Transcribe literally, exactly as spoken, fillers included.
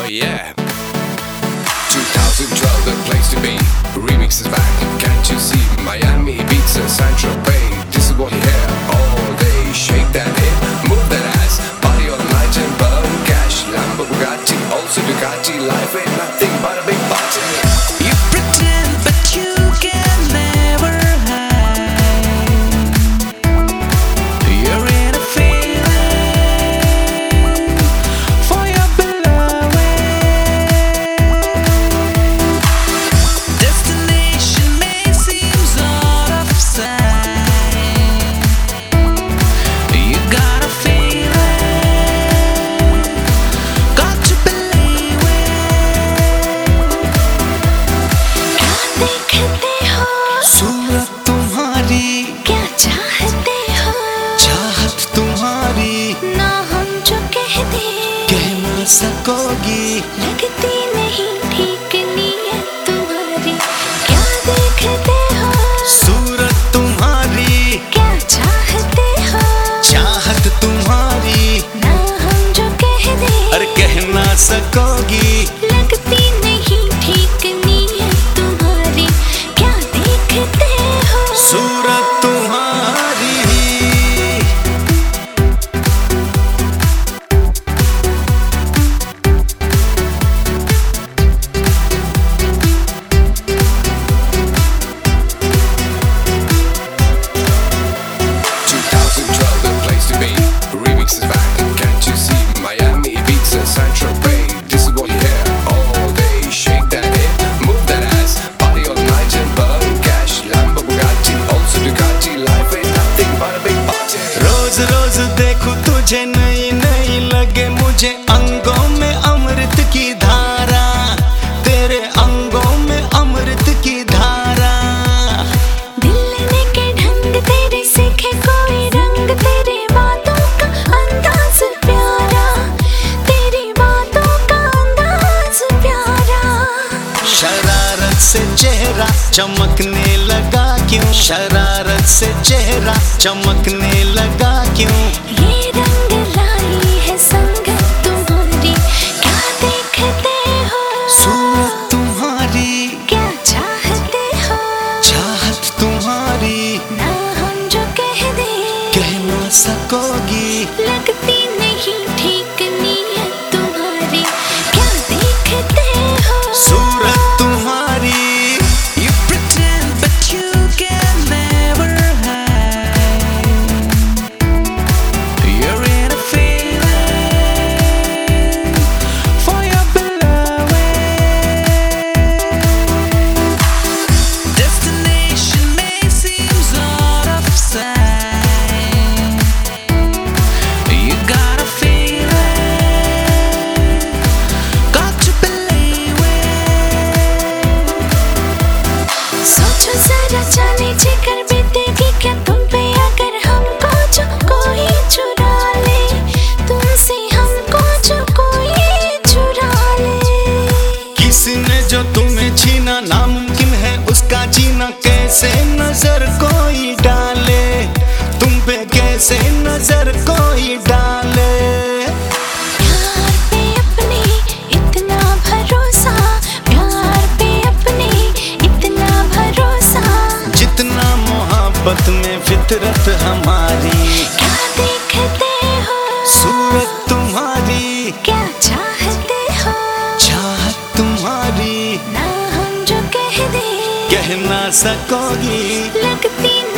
Oh yeah. twenty twelve, the place to be. Remix is back. Can't you see? Miami, Ibiza, Saint-Tropez. This is what you hear all day. Shake that hip, move that ass. Party all night and burn cash. Lambo, Bugatti, also Ducati. Life ain't nothing but a big party. You pretend, but you can never hide. You're in a feeling for your beloved. Destination may seem out of sight. You got a feeling, got to believe it. देखते हो सूरत तुम्हारी, क्या चाहते हो, चाहत तुम्हारी ना हम जो कह दे कह ना सकोगी। लगती नहीं ठीक नीयत तुम्हारी। क्या देखते हो, सूरत तुम्हारी, क्या चाहते हो, चाहत तुम्हारी ना हम जो कह दे अरे कह ना सकोगी। लगती नहीं ठीक नीयत तुम्हारी। क्या देखते हो, सूरत तुम्हारी twenty twelve, the place to be. Remix is back. Can't you see? Miami, Ibiza, Saint-Tropez. This is what you hear all day. Shake that hip, move that ass. Party all night and burn cash. Lambo, Bugatti, also Ducati. Life ain't nothing but a big party. रोज रोज देखूं तुझे नई नई लगे मुझे अंगों में अमृत की धारा, तेरे अंगों में अमृत की धारा। दिल लेने के ढंग तेरे सीखे कोई रंग, तेरे बातों का अंदाज प्यारा, तेरी बातों का अंदाज प्यारा। शरारत से चेहरा चमकने लगा क्यों, शरारत से चेहरा चमकने लगा क्यों। ये रंग लाई है संगत तुम्हारी। क्या देखते हो, सूरत तुम्हारी, क्या चाहते हो, चाहत तुम्हारी ना हम जो कह दे कह ना सकोगी। लगती नहीं ठीक नीयत तुम्हारी। क्या देखते हो, सूरत तुम्हारी You pretend but you can never hide. You're in a feeling for your beloved. Destination may seem out of sight. You got a feeling, got to believe it. सोचो जरा जाने जिगर बीतेगी क्या तुम पे अगर हमको जो कोई चुरा ले, तुमसे हमको जो कोई चुरा ले। किसने जो तुम्हें छीना नामुमकिन है उसका जीना, कैसे नजर कोई डाले तुम पे, कैसे नजर कोई डाले। प्यार पे अपने इतना भरोसा, प्यार पे अपने इतना भरोसा। जितना मोहब्बत में फितरत हमारी। क्या देखते हो, सूरत तुम्हारी, क्या चाहते हो, चाहत तुम्हारी ना हम जो कह दे कह ना सकोगी। लगती